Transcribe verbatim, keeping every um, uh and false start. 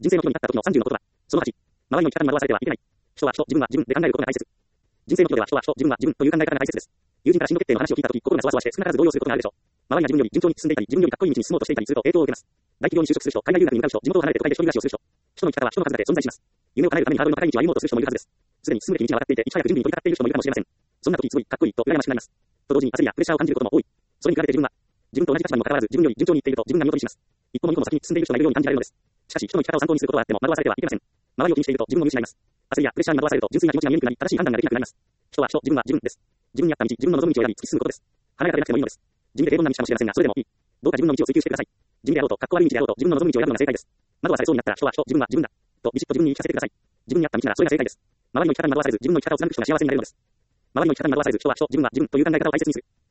人生の岐路に立った時のさんじゅうの言葉。そのはち、周りの生き方に惑わされてはいけない。人は人、自分は自分で考えることが大切。人生の岐路では人は人、自分は自分という考え方が大切です。友人から進路決定の話を聞いた時、心がそわそわして少なからず動揺することがあるでしょう。周りが自分より順調に進んでいたり、自分よりかっこいい道に進もうとしていたりすると影響を受けます。大企業に就職する人、海外留学に向かう人、地元を離れて都会で一人暮らしをする人。人の生き方は人の数だけ存在します。夢を叶えるためにハードルの高い道を歩もうとする人もいるはずです。すでに進むべき道が分かっていて、いち早く準備に取り掛かっている人もいるかもしれません。そんな時すごいかっこいいと羨ましくなります。と同時に焦りやプレッシャーを感じることも多い。それに比べて自分は、自分と同じ立場にもかかわらず自分より順調にいっていると自分が見劣りします。一歩も二歩も先に進んでいる人がいるように感じられるのです。しかし人の生き方を参考にすることはあっても惑わされてはいけません。周りを気にしていると自分を見失います。焦りやプレッシャーに惑わされると純粋な気持ちが見えにくくなり、正しい判断ができなくなります。人は人、自分は自分です。自分に合った道、自分の望む道を選び突き進むことです。華やかでなくてもいいのです。地味で平凡な道かもしれませんが、それでもいい。どうか自分の道を追求してください。地味であろうと、かっこ悪い道であろうと、自分の望む道を選ぶのが正解です。惑わされそうになったら人は人、自分は自分だ。とビシッと自分に言い聞かせてください。自分に合った道ならそれが正解です。周りの生き方に惑わされず自分の生き方を貫く人が幸せになれるのです。周りの生き方に惑わされず人は人、自分は自分という考え方を大切にする。